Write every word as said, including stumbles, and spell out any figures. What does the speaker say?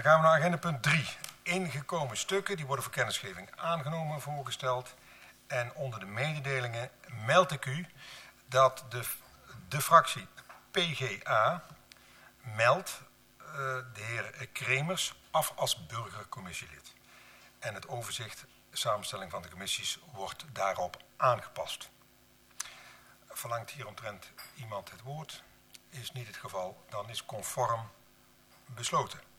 gaan we naar agenda punt drie. Ingekomen stukken, die worden voor kennisgeving aangenomen voorgesteld. En onder de mededelingen meld ik u dat de, de fractie P G A meldt uh, de heer Kremers af als burgercommissielid. En het overzicht, samenstelling van de commissies, wordt daarop aangepast. Verlangt hieromtrent iemand het woord? Is niet het geval, dan is conform besloten.